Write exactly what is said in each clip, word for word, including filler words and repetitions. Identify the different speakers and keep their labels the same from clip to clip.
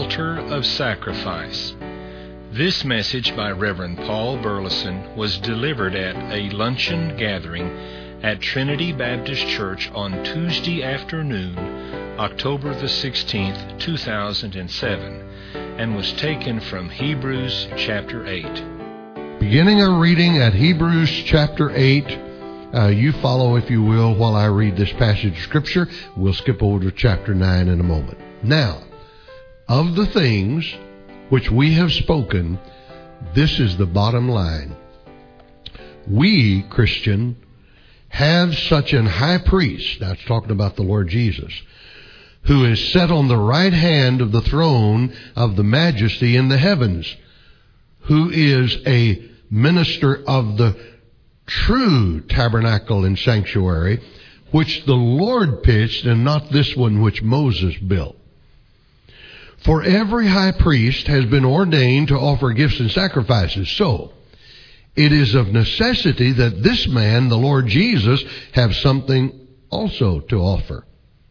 Speaker 1: altar of sacrifice. This message by Reverend Paul Burleson was delivered at a luncheon gathering at Trinity Baptist Church on Tuesday afternoon, October the sixteenth, two thousand seven, and was taken from Hebrews chapter eight.
Speaker 2: Beginning our reading at Hebrews chapter eight, uh, you follow, if you will, while I read this passage of Scripture. We'll skip over to chapter nine in a moment. Now, of the things which we have spoken, this is the bottom line. We, Christian, have such an high priest, that's talking about the Lord Jesus, who is set on the right hand of the throne of the majesty in the heavens, who is a minister of the true tabernacle and sanctuary, which the Lord pitched, and not this one which Moses built. For every high priest has been ordained to offer gifts and sacrifices. So, it is of necessity that this man, the Lord Jesus, have something also to offer.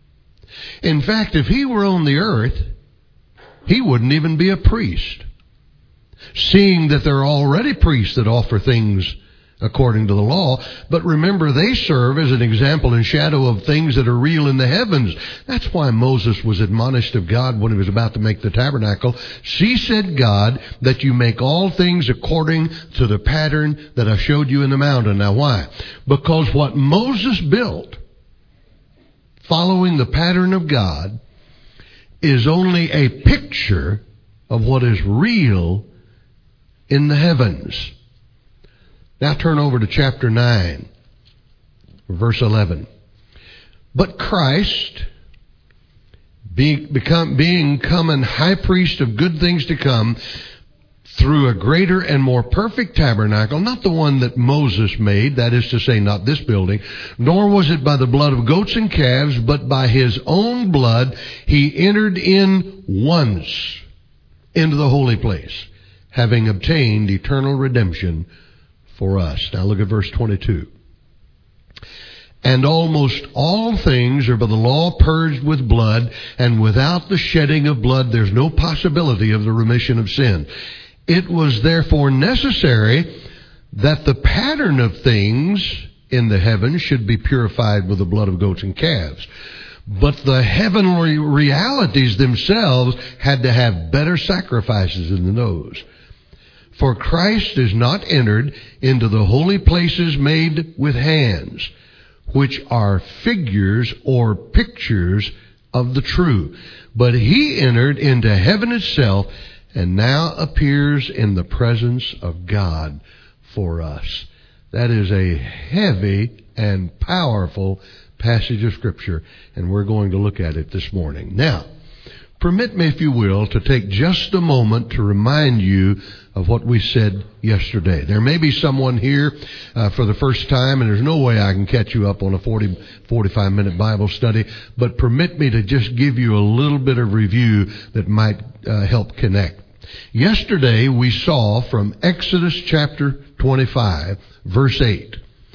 Speaker 2: In fact, if he were on the earth, he wouldn't even be a priest, seeing that there are already priests that offer things according to the law. But remember, they serve as an example and shadow of things that are real in the heavens. That's why Moses was admonished of God when he was about to make the tabernacle. See, said God, that you make all things according to the pattern that I showed you in the mountain. Now why? Because what Moses built, following the pattern of God, is only a picture of what is real in the heavens. Now turn over to chapter nine, verse eleven. But Christ, being become, being come an high priest of good things to come, through a greater and more perfect tabernacle, not the one that Moses made, that is to say, not this building, nor was it by the blood of goats and calves, but by his own blood he entered in once into the holy place, having obtained eternal redemption for us. Now look at verse twenty-two. And almost all things are by the law purged with blood, and without the shedding of blood there's no possibility of the remission of sin. It was therefore necessary that the pattern of things in the heavens should be purified with the blood of goats and calves. But the heavenly realities themselves had to have better sacrifices than those. For Christ is not entered into the holy places made with hands, which are figures or pictures of the true. But he entered into heaven itself, and now appears in the presence of God for us. That is a heavy and powerful passage of Scripture, and we're going to look at it this morning. Now, permit me, if you will, to take just a moment to remind you of what we said yesterday. There may be someone here uh, for the first time, and there's no way I can catch you up on a forty, forty-five minute Bible study, but permit me to just give you a little bit of review that might uh, help connect. Yesterday we saw from Exodus chapter twenty-five, verse eight,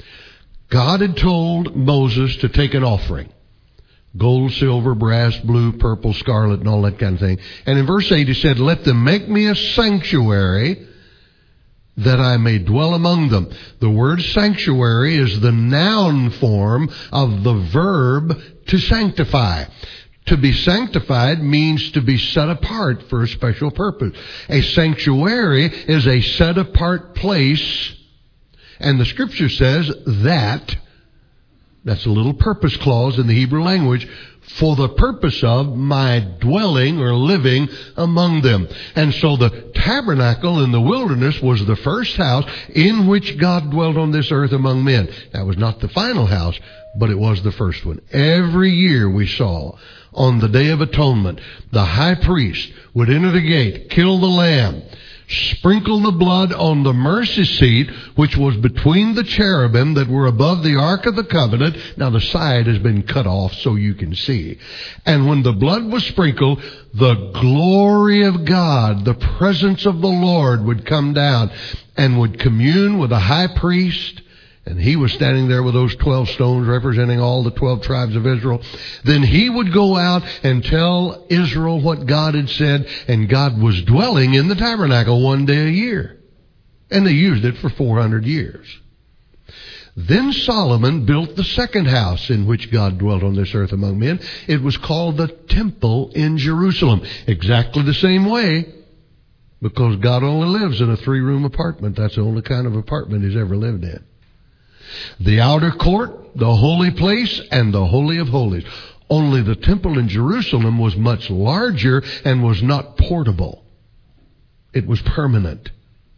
Speaker 2: God had told Moses to take an offering. Gold, silver, brass, blue, purple, scarlet, and all that kind of thing. And in verse eight he said, let them make me a sanctuary that I may dwell among them. The word sanctuary is the noun form of the verb to sanctify. To be sanctified means to be set apart for a special purpose. A sanctuary is a set apart place, and the Scripture says that, that's a little purpose clause in the Hebrew language, for the purpose of my dwelling or living among them. And so the tabernacle in the wilderness was the first house in which God dwelt on this earth among men. That was not the final house, but it was the first one. Every year we saw, on the Day of Atonement, the high priest would enter the gate, kill the lamb, sprinkle the blood on the mercy seat, which was between the cherubim that were above the Ark of the Covenant. Now the side has been cut off so you can see. And when the blood was sprinkled, the glory of God, the presence of the Lord would come down and would commune with the high priest and he was standing there with those twelve stones representing all the twelve tribes of Israel, then he would go out and tell Israel what God had said, and God was dwelling in the tabernacle one day a year. And they used it for four hundred years. Then Solomon built the second house in which God dwelt on this earth among men. It was called the Temple in Jerusalem. Exactly the same way, because God only lives in a three-room apartment. That's the only kind of apartment he's ever lived in. The outer court, the holy place, and the Holy of Holies. Only the temple in Jerusalem was much larger and was not portable. It was permanent.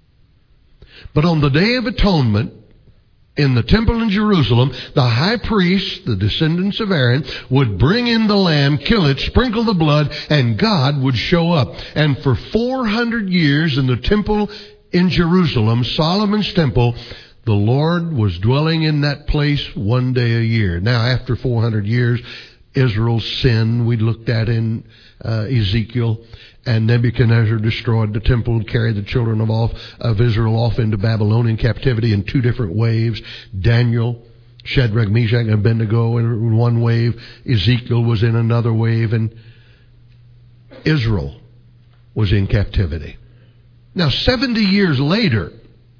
Speaker 2: But on the Day of Atonement, in the temple in Jerusalem, the high priest, the descendants of Aaron, would bring in the lamb, kill it, sprinkle the blood, and God would show up. And for four hundred years in the temple in Jerusalem, Solomon's temple, the Lord was dwelling in that place one day a year. Now, after four hundred years, Israel's sin, we looked at in uh, Ezekiel, and Nebuchadnezzar destroyed the temple and carried the children of, off, of Israel off into Babylonian captivity in two different waves. Daniel, Shadrach, Meshach, and Abednego in one wave. Ezekiel was in another wave. And Israel was in captivity. Now, seventy years later,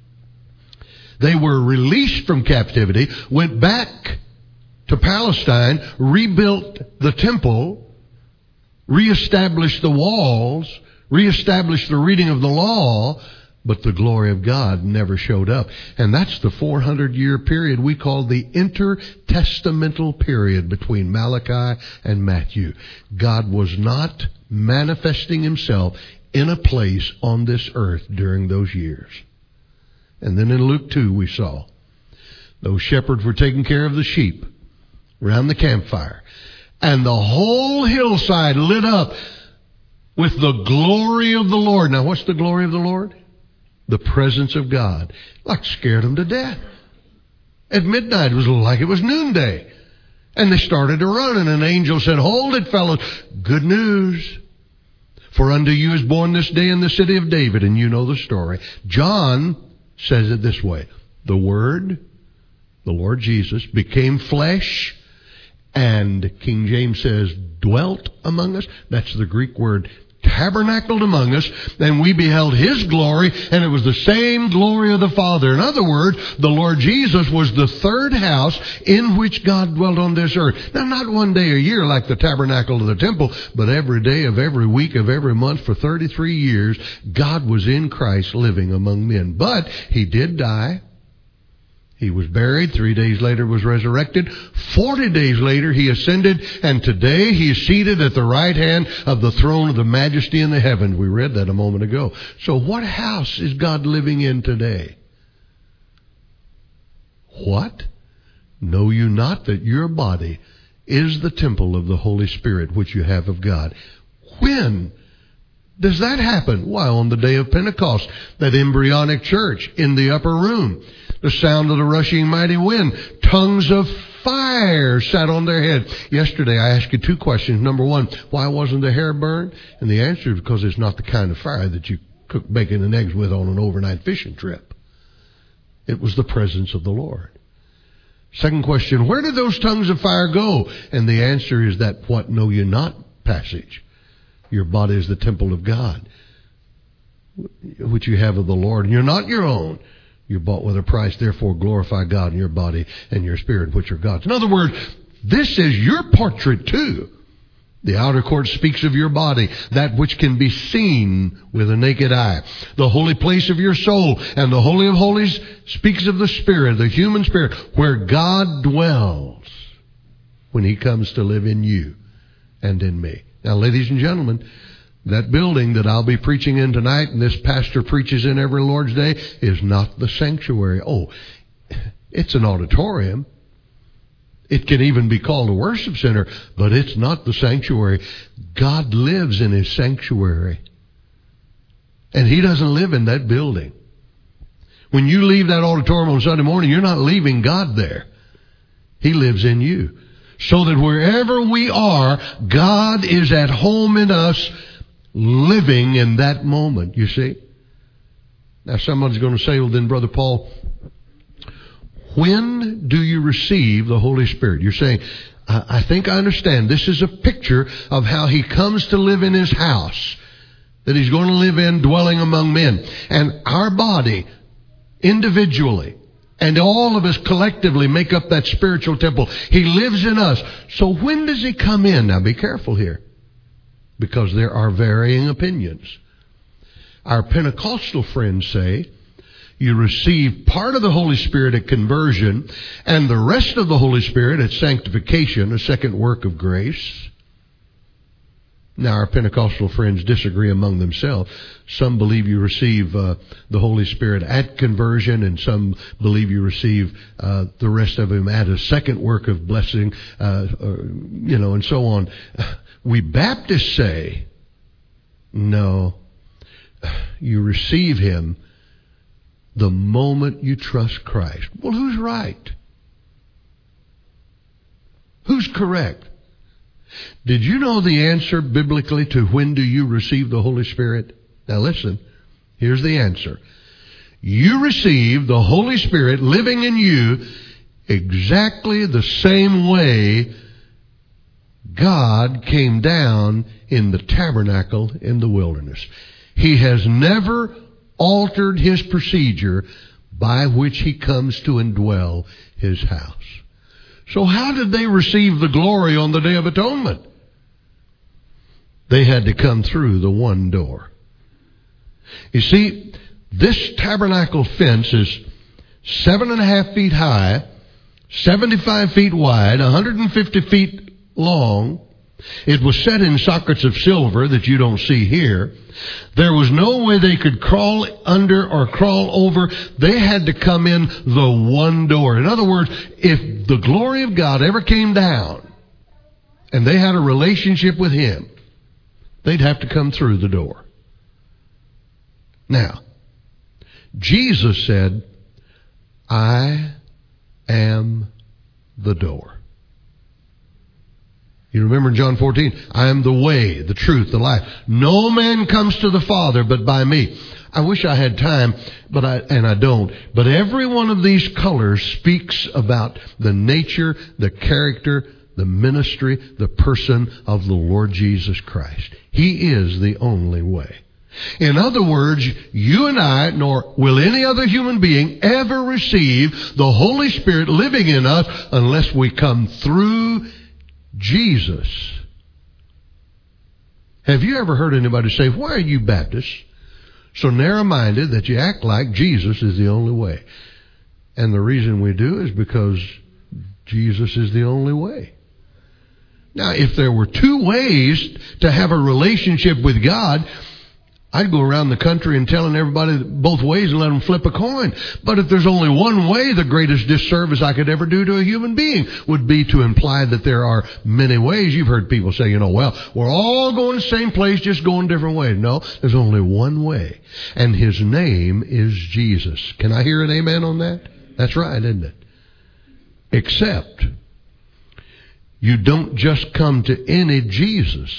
Speaker 2: they were released from captivity, went back to Palestine, rebuilt the temple, reestablished the walls, reestablished the reading of the law, but the glory of God never showed up. And that's the four hundred year period we call the intertestamental period between Malachi and Matthew. God was not manifesting himself in a place on this earth during those years. And then in Luke two we saw those shepherds were taking care of the sheep around the campfire. And the whole hillside lit up with the glory of the Lord. Now, what's the glory of the Lord? The presence of God. Like scared them to death. At midnight, it was like it was noonday. And they started to run, and an angel said, "Hold it, fellows. Good news. For unto you is born this day in the city of David." And you know the story. John says it this way. The Word, the Lord Jesus, became flesh, and King James says, dwelt among us. That's the Greek word, tabernacled among us. And we beheld his glory, and it was the same glory of the Father. In other words, the Lord Jesus was the third house in which God dwelt on this earth. Now, not one day a year like the tabernacle of the temple, but every day of every week of every month for thirty-three years, God was in Christ living among men. But he did die. He was buried. Three days later was resurrected. Forty days later he ascended. And today he is seated at the right hand of the throne of the majesty in the heavens. We read that a moment ago. So what house is God living in today? What? Know you not that your body is the temple of the Holy Spirit which you have of God? When does that happen? Why, on the day of Pentecost, that embryonic church in the upper room. The sound of the rushing mighty wind. Tongues of fire sat on their head. Yesterday I asked you two questions. Number one, why wasn't the hair burned? And the answer is because it's not the kind of fire that you cook bacon and eggs with on an overnight fishing trip. It was the presence of the Lord. Second question, where did those tongues of fire go? And the answer is that what know you not passage. Your body is the temple of God, which you have of the Lord, and you're not your own. You're bought with a price, therefore glorify God in your body and your spirit, which are God's. In other words, this is your portrait too. The outer court speaks of your body, that which can be seen with a naked eye. The holy place of your soul, and the Holy of Holies speaks of the spirit, the human spirit, where God dwells when he comes to live in you and in me. Now, ladies and gentlemen, that building that I'll be preaching in tonight, and this pastor preaches in every Lord's Day, is not the sanctuary. Oh, it's an auditorium. It can even be called a worship center, but it's not the sanctuary. God lives in his sanctuary. And he doesn't live in that building. When you leave that auditorium on Sunday morning, you're not leaving God there. He lives in you. So that wherever we are, God is at home in us, living in that moment, you see. Now somebody's going to say, well then, Brother Paul, when do you receive the Holy Spirit? You're saying, I think I understand. This is a picture of how He comes to live in His house, that He's going to live in, dwelling among men. And our body, individually, and all of us collectively make up that spiritual temple. He lives in us. So when does He come in? Now be careful here, because there are varying opinions. Our Pentecostal friends say you receive part of the Holy Spirit at conversion and the rest of the Holy Spirit at sanctification, a second work of grace. Now, our Pentecostal friends disagree among themselves. Some believe you receive uh, the Holy Spirit at conversion, and some believe you receive uh, the rest of Him at a second work of blessing, uh, or, you know, and so on. We Baptists say, no, you receive Him the moment you trust Christ. Well, who's right? Who's correct? Did you know the answer biblically to when do you receive the Holy Spirit? Now listen, here's the answer. You receive the Holy Spirit living in you exactly the same way God came down in the tabernacle in the wilderness. He has never altered His procedure by which He comes to indwell His house. So how did they receive the glory on the Day of Atonement? They had to come through the one door. You see, this tabernacle fence is seven and a half feet high, seventy-five feet wide, one hundred fifty feet long. It was set in sockets of silver that you don't see here. There was no way they could crawl under or crawl over. They had to come in the one door. In other words, if the glory of God ever came down and they had a relationship with Him, they'd have to come through the door. Now, Jesus said, I am the door. You remember in John fourteen, I am the way, the truth, the life. No man comes to the Father but by me. I wish I had time, but I, and I don't. But every one of these colors speaks about the nature, the character, the ministry, the person of the Lord Jesus Christ. He is the only way. In other words, you and I, nor will any other human being ever receive the Holy Spirit living in us unless we come through Jesus. Have you ever heard anybody say, why are you Baptists so narrow-minded that you act like Jesus is the only way? And the reason we do is because Jesus is the only way. Now, if there were two ways to have a relationship with God, I'd go around the country and telling everybody both ways and let them flip a coin. But if there's only one way, the greatest disservice I could ever do to a human being would be to imply that there are many ways. You've heard people say, you know, well, we're all going the same place, just going different ways. No, there's only one way. And His name is Jesus. Can I hear an amen on that? That's right, isn't it? Except you don't just come to any Jesus.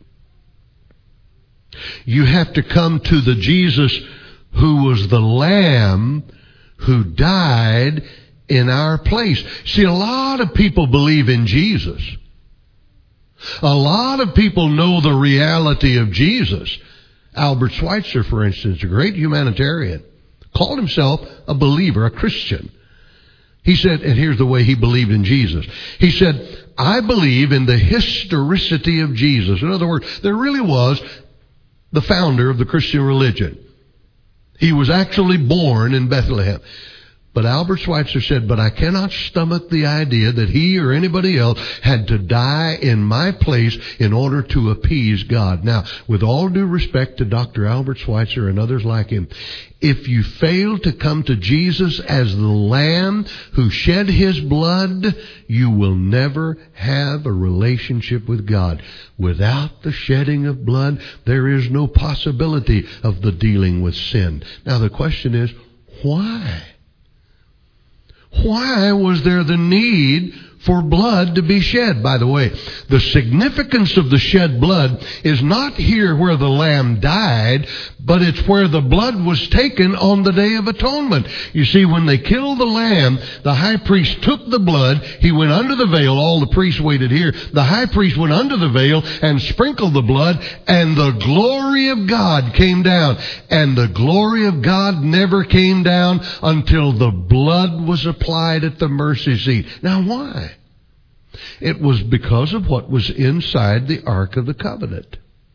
Speaker 2: You have to come to the Jesus who was the Lamb who died in our place. See, a lot of people believe in Jesus. A lot of people know the reality of Jesus. Albert Schweitzer, for instance, a great humanitarian, called himself a believer, a Christian. He said, and here's the way he believed in Jesus. He said, I believe in the historicity of Jesus. In other words, there really was the founder of the Christian religion. He was actually born in Bethlehem. But Albert Schweitzer said, but I cannot stomach the idea that he or anybody else had to die in my place in order to appease God. Now, with all due respect to Doctor Albert Schweitzer and others like him, if you fail to come to Jesus as the Lamb who shed His blood, you will never have a relationship with God. Without the shedding of blood, there is no possibility of the dealing with sin. Now, the question is, why? Why was there the need for blood to be shed. By the way, the significance of the shed blood is not here where the lamb died, but it's where the blood was taken on the Day of Atonement. You see, when they killed the lamb, the high priest took the blood, he went under the veil, all the priests waited here, the high priest went under the veil and sprinkled the blood, and the glory of God came down. And the glory of God never came down until the blood was applied at the mercy seat. Now why? It was because of what was inside the Ark of the Covenant.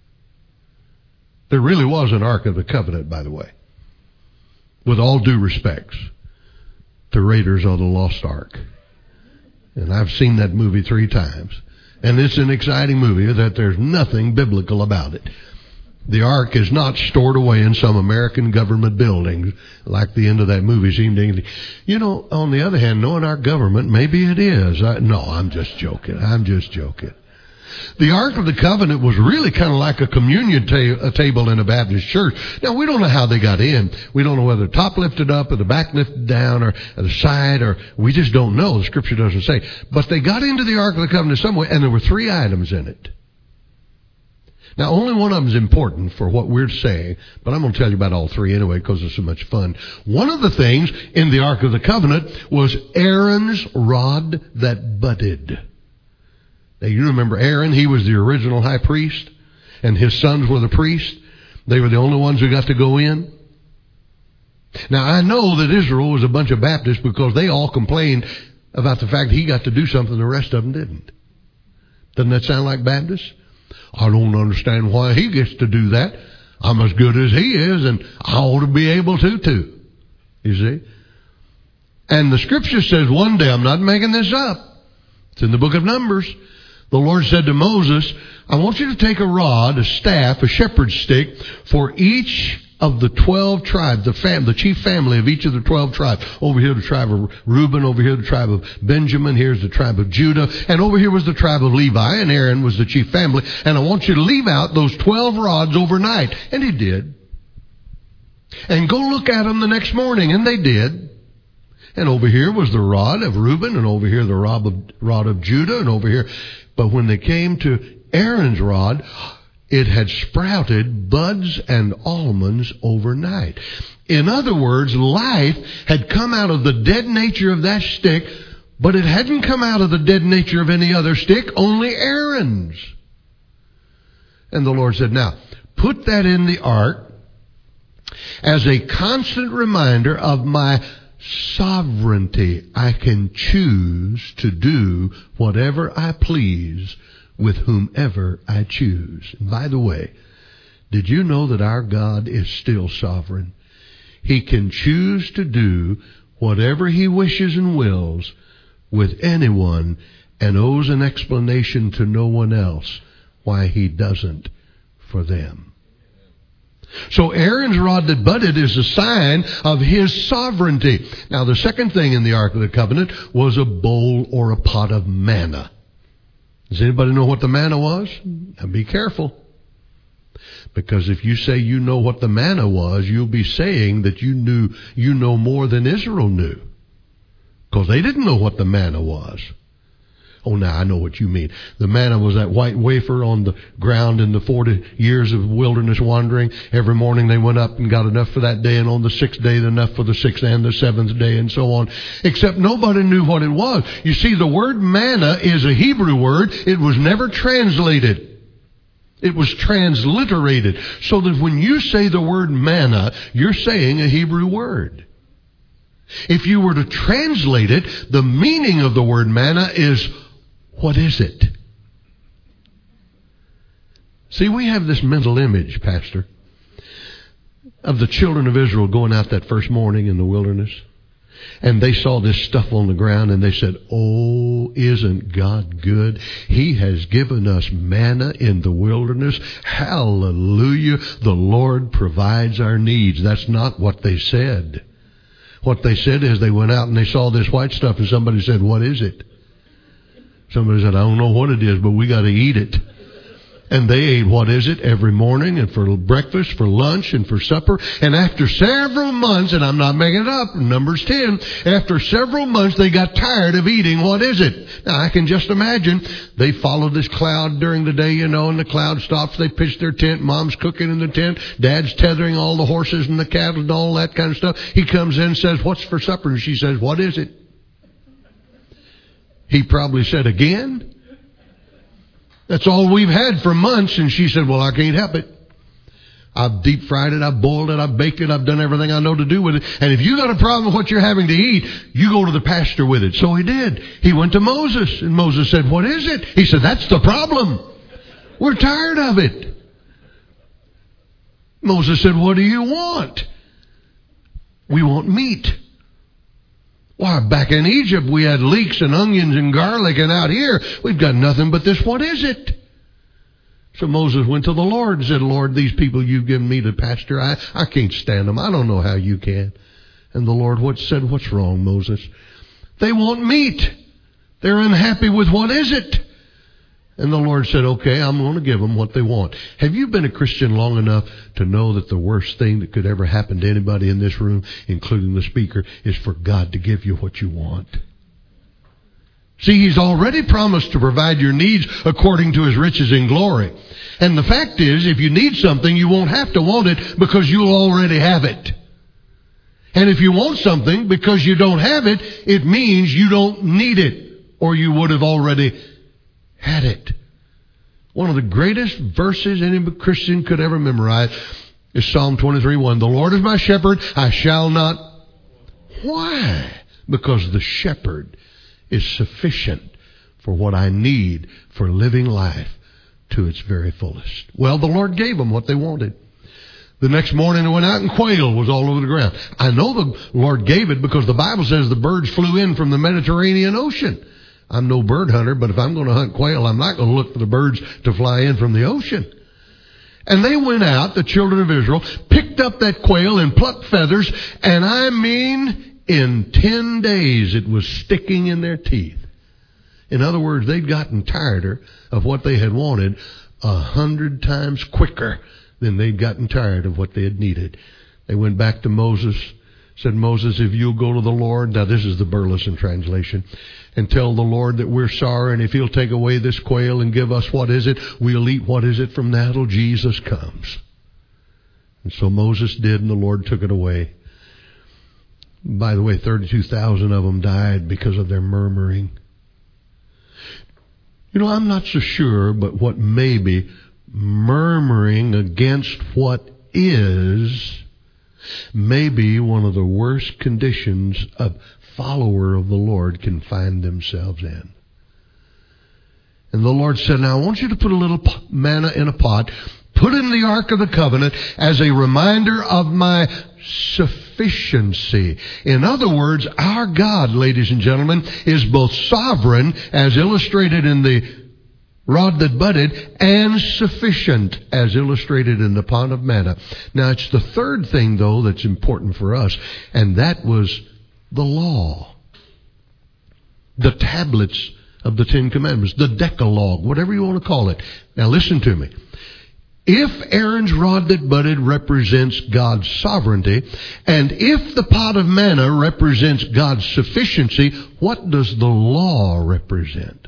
Speaker 2: There really was an Ark of the Covenant, by the way. With all due respects to Raiders of the Lost Ark. And I've seen that movie three times. And it's an exciting movie that there's nothing biblical about it. The Ark is not stored away in some American government building like the end of that movie seemed to. You know, on the other hand, knowing our government, maybe it is. I, no, I'm just joking. I'm just joking. The Ark of the Covenant was really kind of like a communion ta- a table in a Baptist church. Now, we don't know how they got in. We don't know whether the top lifted up or the back lifted down or, or the side, or we just don't know. The Scripture doesn't say. But they got into the Ark of the Covenant some way, and there were three items in it. Now, only one of them is important for what we're saying, but I'm going to tell you about all three anyway because it's so much fun. One of the things in the Ark of the Covenant was Aaron's rod that budded. Now, you remember Aaron, he was the original high priest, and his sons were the priests. They were the only ones who got to go in. Now, I know that Israel was a bunch of Baptists because they all complained about the fact he got to do something the rest of them didn't. Doesn't that sound like Baptists? I don't understand why he gets to do that. I'm as good as he is, and I ought to be able to, too. You see? And the Scripture says one day, I'm not making this up, it's in the book of Numbers, the Lord said to Moses, I want you to take a rod, a staff, a shepherd's stick, for each of the twelve tribes, the fam, the chief family of each of the twelve tribes. Over here the tribe of Reuben, over here the tribe of Benjamin, here's the tribe of Judah, and over here was the tribe of Levi, and Aaron was the chief family. And I want you to leave out those twelve rods overnight. And he did. And go look at them the next morning, and they did. And over here was the rod of Reuben, and over here the rod of, rod of Judah, and over here. But when they came to Aaron's rod, it had sprouted buds and almonds overnight. In other words, life had come out of the dead nature of that stick, but it hadn't come out of the dead nature of any other stick, only Aaron's. And the Lord said, now, put that in the ark as a constant reminder of my sovereignty. I can choose to do whatever I please with whomever I choose. And by the way, did you know that our God is still sovereign? He can choose to do whatever He wishes and wills with anyone and owes an explanation to no one else why He doesn't for them. So Aaron's rod that budded is a sign of his sovereignty. Now, the second thing in the Ark of the Covenant was a bowl or a pot of manna. Does anybody know what the manna was? Now be careful. Because if you say you know what the manna was, you'll be saying that you knew, you know more than Israel knew. Because they didn't know what the manna was. Oh, now I know what you mean. The manna was that white wafer on the ground in the forty years of wilderness wandering. Every morning they went up and got enough for that day, and on the sixth day enough for the sixth and the seventh day, and so on. Except nobody knew what it was. You see, the word manna is a Hebrew word. It was never translated. It was transliterated. So that when you say the word manna, you're saying a Hebrew word. If you were to translate it, the meaning of the word manna is, what is it? See, we have this mental image, Pastor, of the children of Israel going out that first morning in the wilderness. And they saw this stuff on the ground and they said, oh, isn't God good? He has given us manna in the wilderness. Hallelujah. The Lord provides our needs. That's not what they said. What they said is they went out and they saw this white stuff and somebody said, what is it? Somebody said, I don't know what it is, but we got to eat it. And they ate, what is it, every morning and for breakfast, for lunch, and for supper. And after several months, and I'm not making it up, Numbers ten, after several months they got tired of eating, what is it? Now I can just imagine, they followed this cloud during the day, you know, and the cloud stops, they pitch their tent, mom's cooking in the tent, dad's tethering all the horses and the cattle and all that kind of stuff. He comes in and says, what's for supper? And she says, what is it? He probably said, again? That's all we've had for months. And she said, well, I can't help it. I've deep fried it, I've boiled it, I've baked it, I've done everything I know to do with it. And if you got a problem with what you're having to eat, you go to the pastor with it. So he did. He went to Moses, and Moses said, what is it? He said, that's the problem. We're tired of it. Moses said, what do you want? We want meat. Why, back in Egypt we had leeks and onions and garlic, and out here we've got nothing but this. What is it? So Moses went to the Lord and said, Lord, these people you've given me to pasture, I, I can't stand them. I don't know how you can. And the Lord what said, what's wrong, Moses? They want meat. They're unhappy with what is it? And the Lord said, okay, I'm going to give them what they want. Have you been a Christian long enough to know that the worst thing that could ever happen to anybody in this room, including the speaker, is for God to give you what you want? See, He's already promised to provide your needs according to His riches in glory. And the fact is, if you need something, you won't have to want it because you'll already have it. And if you want something because you don't have it, it means you don't need it, or you would have already had it. One of the greatest verses any Christian could ever memorize is Psalm twenty-three one. The Lord is my shepherd, I shall not. Why? Because the shepherd is sufficient for what I need for living life to its very fullest. Well, the Lord gave them what they wanted. The next morning they went out and quail was all over the ground. I know the Lord gave it because the Bible says the birds flew in from the Mediterranean Ocean. I'm no bird hunter, but if I'm going to hunt quail, I'm not going to look for the birds to fly in from the ocean. And they went out, the children of Israel, picked up that quail and plucked feathers, and I mean, in ten days it was sticking in their teeth. In other words, they'd gotten tireder of what they had wanted a hundred times quicker than they'd gotten tired of what they had needed. They went back to Moses, said, Moses, if you'll go to the Lord, now this is the Burleson translation, and tell the Lord that we're sorry, and if He'll take away this quail and give us what is it, we'll eat what is it from now till Jesus comes. And so Moses did, and the Lord took it away. By the way, thirty-two thousand of them died because of their murmuring. You know, I'm not so sure, but what maybe murmuring against what is may be one of the worst conditions a follower of the Lord can find themselves in. And the Lord said, now I want you to put a little manna in a pot, put it in the Ark of the Covenant as a reminder of my sufficiency. In other words, our God, ladies and gentlemen, is both sovereign, as illustrated in the rod that budded, and sufficient, as illustrated in the pot of manna. Now, it's the third thing, though, that's important for us, and that was the law. The tablets of the Ten Commandments, the Decalogue, whatever you want to call it. Now, listen to me. If Aaron's rod that budded represents God's sovereignty, and if the pot of manna represents God's sufficiency, what does the law represent?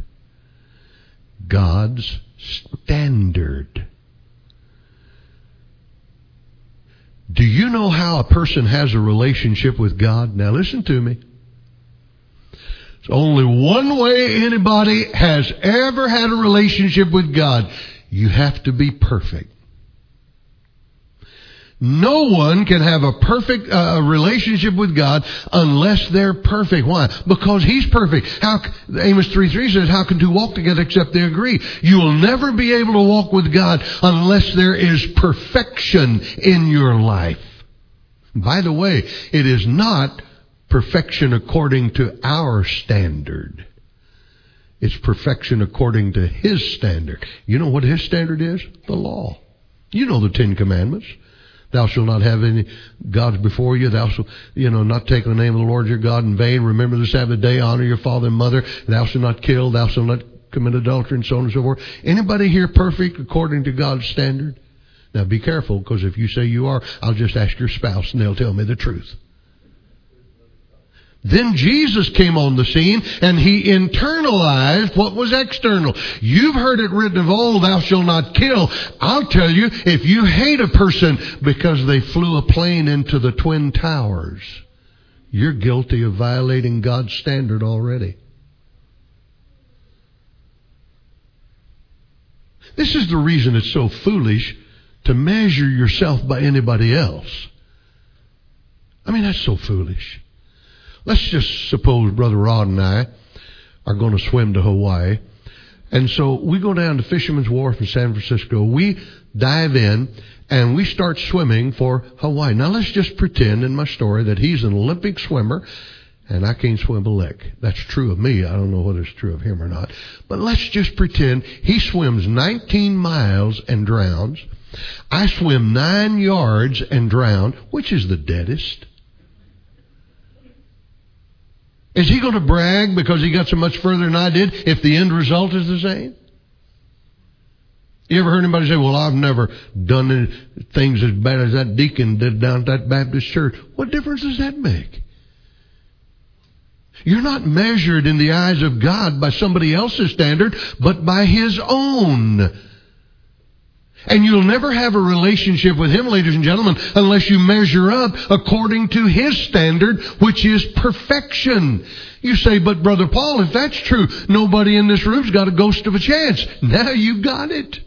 Speaker 2: God's standard. Do you know how a person has a relationship with God? Now listen to me. It's only one way anybody has ever had a relationship with God. You have to be perfect. No one can have a perfect uh, relationship with God unless they're perfect. Why? Because He's perfect. How, Amos three three says, how can two walk together except they agree? You will never be able to walk with God unless there is perfection in your life. By the way, it is not perfection according to our standard. It's perfection according to His standard. You know what His standard is? The law. You know the Ten Commandments. Thou shalt not have any gods before you. Thou shalt, you know, not take the name of the Lord your God in vain. Remember the Sabbath day. Honor your father and mother. Thou shalt not kill. Thou shalt not commit adultery and so on and so forth. Anybody here perfect according to God's standard? Now be careful, because if you say you are, I'll just ask your spouse and they'll tell me the truth. Then Jesus came on the scene and he internalized what was external. You've heard it written of old, thou shalt not kill. I'll tell you, if you hate a person because they flew a plane into the Twin Towers, you're guilty of violating God's standard already. This is the reason it's so foolish to measure yourself by anybody else. I mean, that's so foolish. Let's just suppose Brother Rod and I are going to swim to Hawaii. And so we go down to Fisherman's Wharf in San Francisco. We dive in and we start swimming for Hawaii. Now let's just pretend in my story that he's an Olympic swimmer and I can't swim a lick. That's true of me. I don't know whether it's true of him or not. But let's just pretend he swims nineteen miles and drowns. I swim nine yards and drown. Which is the deadest? Is he going to brag because he got so much further than I did if the end result is the same? You ever heard anybody say, well, I've never done any things as bad as that deacon did down at that Baptist church? What difference does that make? You're not measured in the eyes of God by somebody else's standard, but by His own. And you'll never have a relationship with Him, ladies and gentlemen, unless you measure up according to His standard, which is perfection. You say, but Brother Paul, if that's true, nobody in this room's got a ghost of a chance. Now you got it.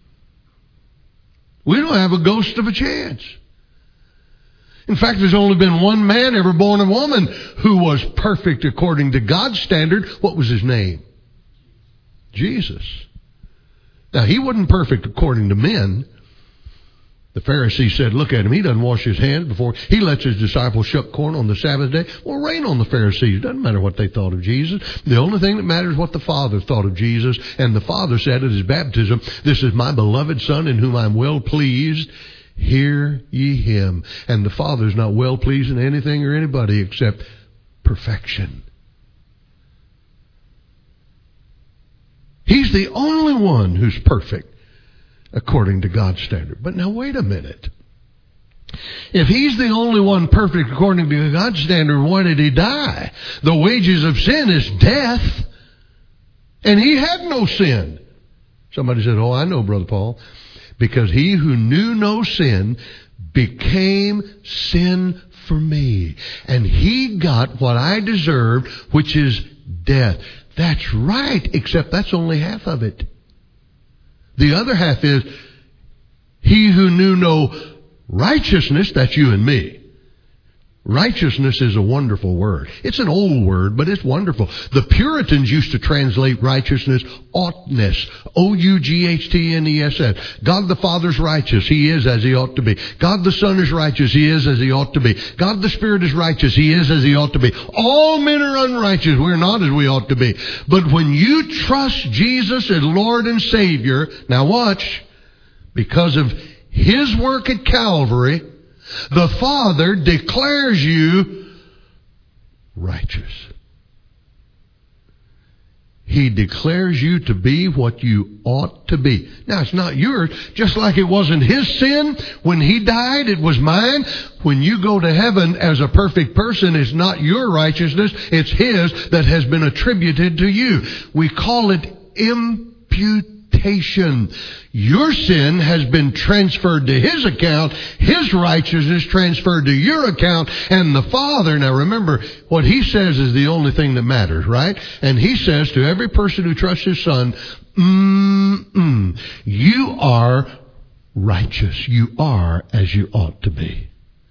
Speaker 2: We don't have a ghost of a chance. In fact, there's only been one man ever born of woman who was perfect according to God's standard. What was his name? Jesus. Now, he wasn't perfect according to men. The Pharisees said, look at him. He doesn't wash his hands before. He lets his disciples shuck corn on the Sabbath day. Well, rain on the Pharisees. It doesn't matter what they thought of Jesus. The only thing that matters is what the Father thought of Jesus. And the Father said at His baptism, this is my beloved Son in whom I'm well pleased. Hear ye Him. And the Father's not well pleased in anything or anybody except perfection. He's the only one who's perfect according to God's standard. But now wait a minute. If He's the only one perfect according to God's standard, why did He die? The wages of sin is death. And He had no sin. Somebody said, oh, I know, Brother Paul. Because He who knew no sin became sin for me. And He got what I deserved, which is death. That's right, except that's only half of it. The other half is, He who knew no righteousness, that's you and me. Righteousness is a wonderful word. It's an old word, but it's wonderful. The Puritans used to translate righteousness oughtness. O U G H T N E S S. God the Father's righteous. He is as He ought to be. God the Son is righteous. He is as He ought to be. God the Spirit is righteous. He is as He ought to be. All men are unrighteous. We're not as we ought to be. But when you trust Jesus as Lord and Savior, now watch, because of His work at Calvary, the Father declares you righteous. He declares you to be what you ought to be. Now, it's not yours. Just like it wasn't His sin when He died, it was mine. When you go to heaven as a perfect person, it's not your righteousness. It's His that has been attributed to you. We call it imputation. Your sin has been transferred to His account. His righteousness transferred to your account. And the Father, now remember, what He says is the only thing that matters, right? And He says to every person who trusts His Son, mm-mm, you are righteous. You are as you ought to be.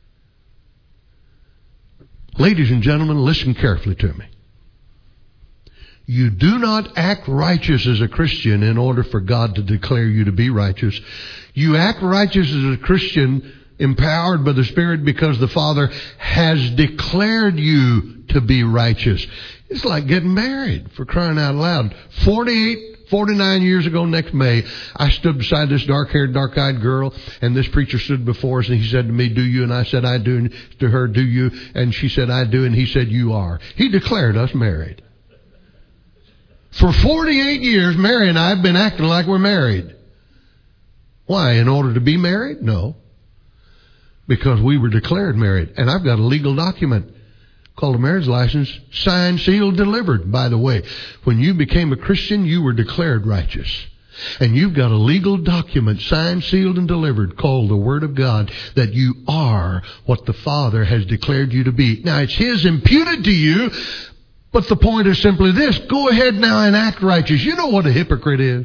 Speaker 2: Ladies and gentlemen, listen carefully to me. You do not act righteous as a Christian in order for God to declare you to be righteous. You act righteous as a Christian empowered by the Spirit because the Father has declared you to be righteous. It's like getting married, for crying out loud. forty-eight, forty-nine years ago next May, I stood beside this dark-haired, dark-eyed girl, and this preacher stood before us, and he said to me, do you? And I said, I do. And to her, do you? And she said, I do. And he said, you are. He declared us married. For forty-eight years, Mary and I have been acting like we're married. Why? In order to be married? No. Because we were declared married. And I've got a legal document called a marriage license, signed, sealed, delivered. By the way, when you became a Christian, you were declared righteous. And you've got a legal document, signed, sealed, and delivered, called the Word of God, that you are what the Father has declared you to be. Now, it's His imputed to you, but the point is simply this. Go ahead now and act righteous. You know what a hypocrite is?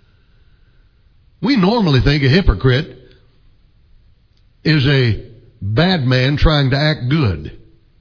Speaker 2: We normally think a hypocrite is a bad man trying to act good.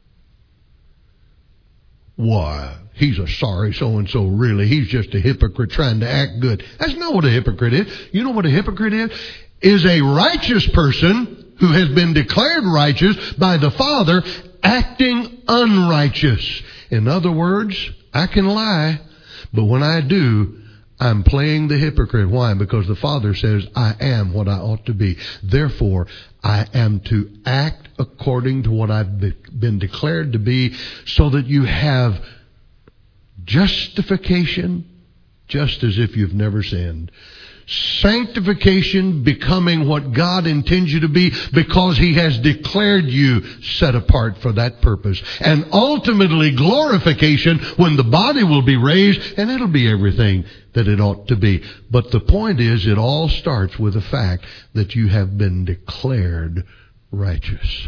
Speaker 2: Why? He's a sorry so-and-so, really. He's just a hypocrite trying to act good. That's not what a hypocrite is. You know what a hypocrite is? Is a righteous person who has been declared righteous by the Father acting unrighteous. In other words, I can lie, but when I do, I'm playing the hypocrite. Why? Because the Father says, I am what I ought to be. Therefore, I am to act according to what I've been declared to be, so that you have justification, just as if you've never sinned. Sanctification, becoming what God intends you to be, because He has declared you set apart for that purpose. And ultimately glorification, when the body will be raised, and it'll be everything that it ought to be. But the point is, it all starts with the fact that you have been declared righteous.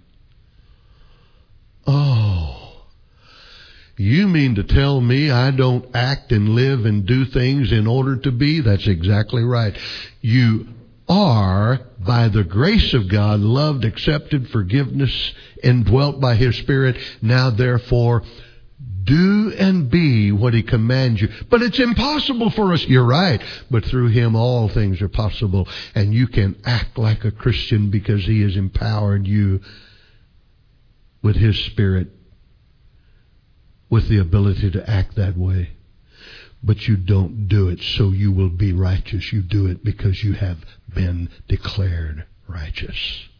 Speaker 2: Oh. You mean to tell me I don't act and live and do things in order to be? That's exactly right. You are, by the grace of God, loved, accepted, forgiveness, indwelt by His Spirit. Now, therefore, do and be what He commands you. But it's impossible for us. You're right. But through Him, all things are possible. And you can act like a Christian because He has empowered you with His Spirit, with the ability to act that way. But you don't do it so you will be righteous. You do it because you have been declared righteous.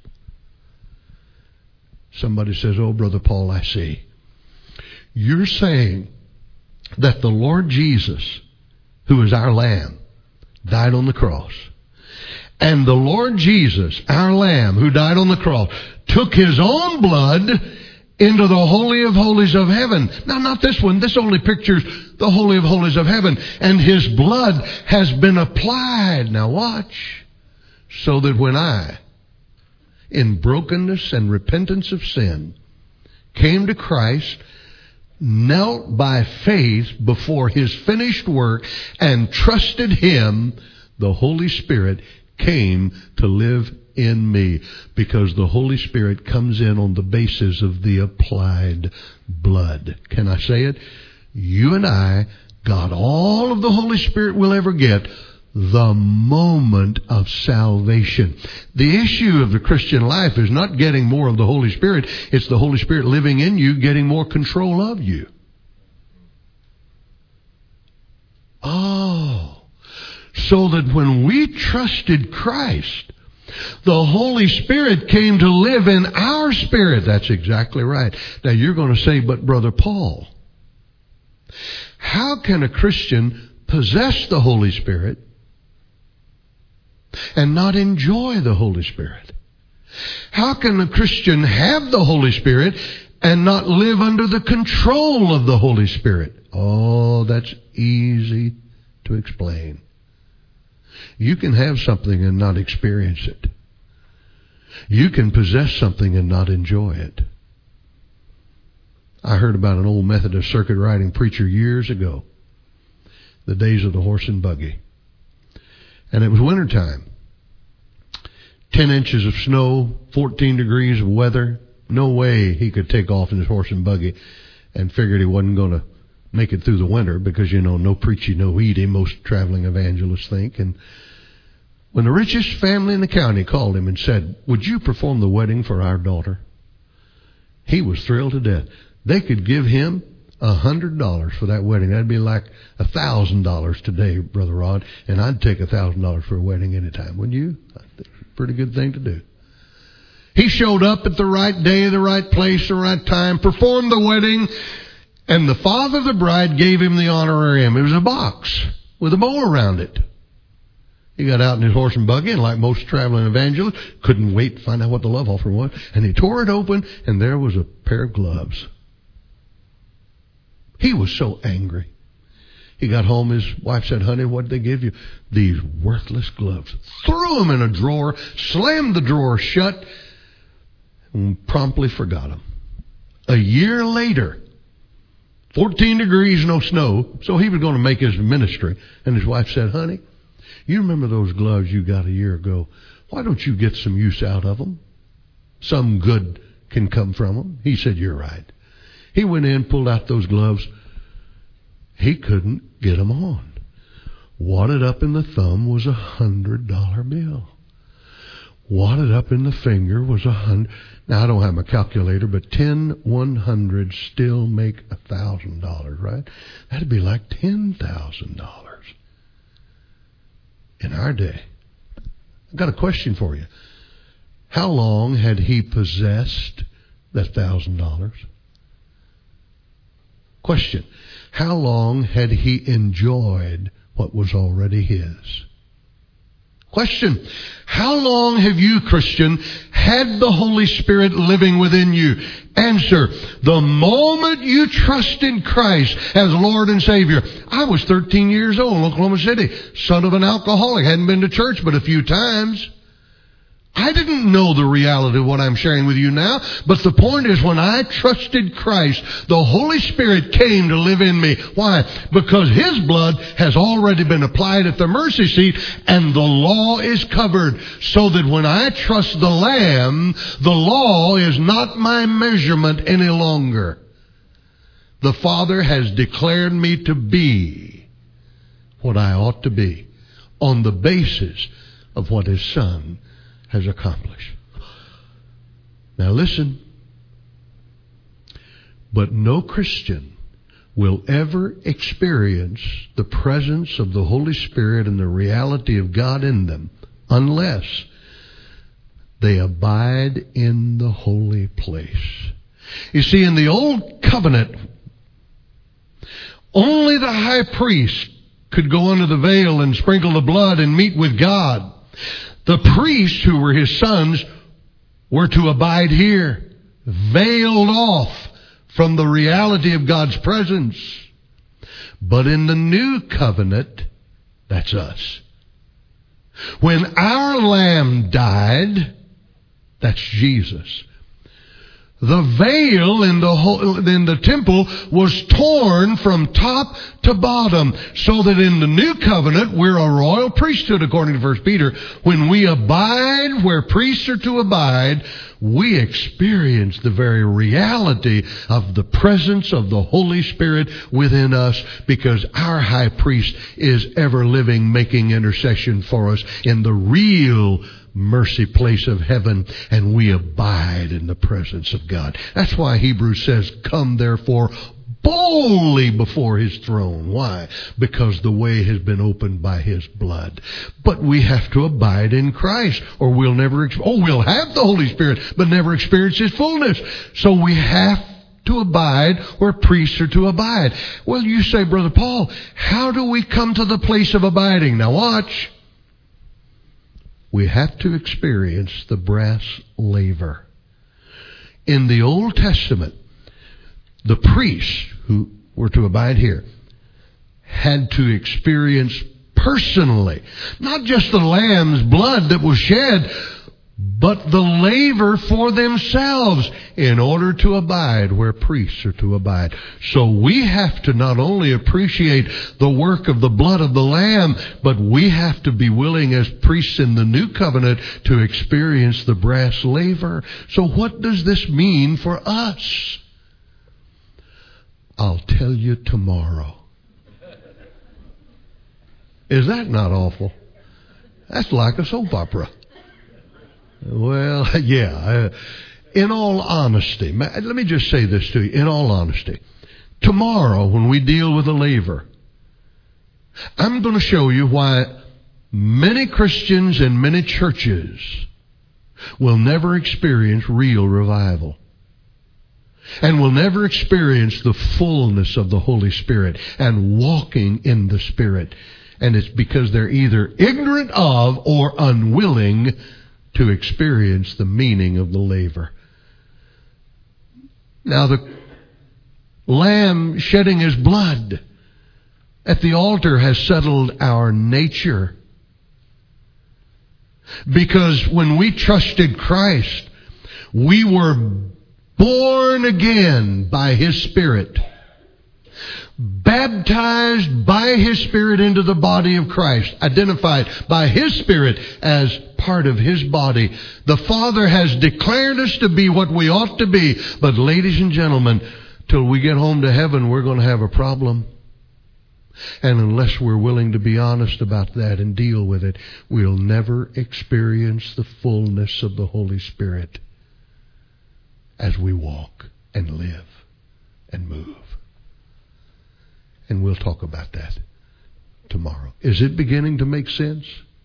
Speaker 2: Somebody says, oh, Brother Paul, I see. You're saying that the Lord Jesus, who is our Lamb, died on the cross. And the Lord Jesus, our Lamb, who died on the cross, took His own blood into the Holy of Holies of heaven. Now, not this one. This only pictures the Holy of Holies of heaven. And His blood has been applied. Now watch. So that when I, in brokenness and repentance of sin, came to Christ, knelt by faith before His finished work, and trusted Him, the Holy Spirit came to live in me, because the Holy Spirit comes in on the basis of the applied blood. Can I say it? You and I got all of the Holy Spirit we'll ever get the moment of salvation. The issue of the Christian life is not getting more of the Holy Spirit. It's the Holy Spirit living in you, getting more control of you. Oh, so that when we trusted Christ, the Holy Spirit came to live in our spirit. That's exactly right. Now you're going to say, but Brother Paul, how can a Christian possess the Holy Spirit and not enjoy the Holy Spirit? How can a Christian have the Holy Spirit and not live under the control of the Holy Spirit? Oh, that's easy to explain. You can have something and not experience it. You can possess something and not enjoy it. I heard about an old Methodist circuit riding preacher years ago, the days of the horse and buggy. And it was wintertime. Ten inches of snow, fourteen degrees of weather. No way he could take off in his horse and buggy, and figured he wasn't going to make it through the winter because, you know, no preachy, no eating, most traveling evangelists think. And when the richest family in the county called him and said, would you perform the wedding for our daughter? He was thrilled to death. They could give him a hundred dollars for that wedding. That'd be like a thousand dollars today, Brother Rod. And I'd take a thousand dollars for a wedding anytime, wouldn't you? Pretty good thing to do. He showed up at the right day, the right place, the right time, performed the wedding. And the father of the bride gave him the honorarium. It was a box with a bow around it. He got out in his horse and buggy, and like most traveling evangelists, couldn't wait to find out what the love offering was. And he tore it open, and there was a pair of gloves. He was so angry. He got home, his wife said, honey, what did they give you? These worthless gloves. Threw them in a drawer, slammed the drawer shut, and promptly forgot them. A year later, fourteen degrees, no snow, so he was going to make his ministry. And his wife said, honey, you remember those gloves you got a year ago? Why don't you get some use out of them? Some good can come from them. He said, you're right. He went in, pulled out those gloves. He couldn't get them on. Wadded up in the thumb was a hundred dollar bill. Wadded up in the finger was a hundred. Now I don't have my calculator, but ten one hundred still make a thousand dollars, right? That'd be like ten thousand dollars in our day. I've got a question for you. How long had he possessed that thousand dollars? Question. How long had he enjoyed what was already his? Question. How long have you, Christian, had the Holy Spirit living within you? Answer. The moment you trusted Christ as Lord and Savior. I was thirteen years old in Oklahoma City, son of an alcoholic. Hadn't been to church but a few times. I didn't know the reality of what I'm sharing with you now, but the point is when I trusted Christ, the Holy Spirit came to live in me. Why? Because His blood has already been applied at the mercy seat and the law is covered, so that when I trust the Lamb, the law is not my measurement any longer. The Father has declared me to be what I ought to be on the basis of what His Son has accomplished. Now listen. But no Christian will ever experience the presence of the Holy Spirit and the reality of God in them unless they abide in the holy place. You see, in the Old Covenant, only the high priest could go under the veil and sprinkle the blood and meet with God. The priests, who were his sons, were to abide here, veiled off from the reality of God's presence. But in the new covenant, that's us. When our Lamb died, that's Jesus. The veil in the whole, in the temple was torn from top to bottom, so that in the new covenant we're a royal priesthood, according to First Peter. When we abide where priests are to abide, we experience the very reality of the presence of the Holy Spirit within us, because our high priest is ever living, making intercession for us in the real mercy place of heaven, and we abide in the presence of God. That's why Hebrews says, come therefore boldly before His throne. Why? Because the way has been opened by His blood. But we have to abide in Christ, or we'll never, oh, we'll have the Holy Spirit, but never experience His fullness. So we have to abide where priests are to abide. Well, you say, Brother Paul, how do we come to the place of abiding? Now watch. We have to experience the brass laver. In the Old Testament, the priests who were to abide here had to experience personally, not just the lamb's blood that was shed, but the laver for themselves in order to abide where priests are to abide. So we have to not only appreciate the work of the blood of the Lamb, but we have to be willing as priests in the new covenant to experience the brass laver. So what does this mean for us? I'll tell you tomorrow. Is that not awful? That's like a soap opera. Well, yeah. Uh, in all honesty, let me just say this to you. In all honesty, tomorrow when we deal with a laver, I'm going to show you why many Christians and many churches will never experience real revival. and will never experience the fullness of the Holy Spirit and walking in the Spirit. And it's because they're either ignorant of or unwilling to experience the meaning of the laver. Now the Lamb shedding His blood at the altar has settled our nature. Because when we trusted Christ, we were born again by His Spirit, baptized by His Spirit into the body of Christ, identified by His Spirit as part of His body. The Father has declared us to be what we ought to be. But ladies and gentlemen, till we get home to heaven, we're going to have a problem. And unless we're willing to be honest about that and deal with it, we'll never experience the fullness of the Holy Spirit as we walk and live and move. And we'll talk about that tomorrow. Is it beginning to make sense?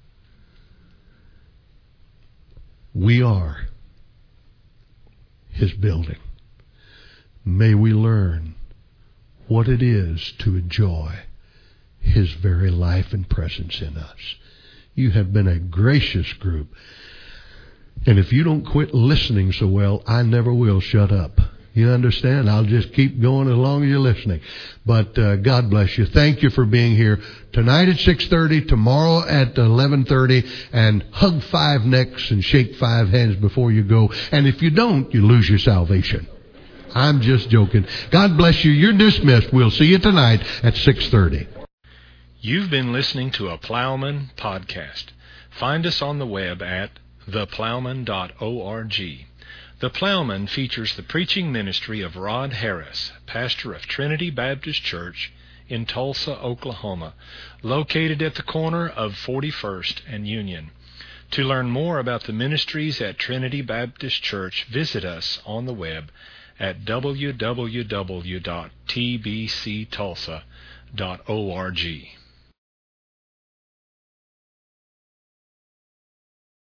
Speaker 2: We are His building. May we learn what it is to enjoy His very life and presence in us. You have been a gracious group. And if you don't quit listening so well, I never will shut up. You understand? I'll just keep going as long as you're listening. But uh, God bless you. Thank you for being here tonight at six thirty, tomorrow at eleven thirty, and hug five necks and shake five hands before you go. And if you don't, you lose your salvation. I'm just joking. God bless you. You're dismissed. We'll see you tonight at six thirty.
Speaker 1: You've been listening to a Plowman podcast. Find us on the web at the plowman dot org. The Plowman features the preaching ministry of Rod Harris, pastor of Trinity Baptist Church in Tulsa, Oklahoma, located at the corner of forty-first and Union. To learn more about the ministries at Trinity Baptist Church, visit us on the web at w w w dot t b c tulsa dot org.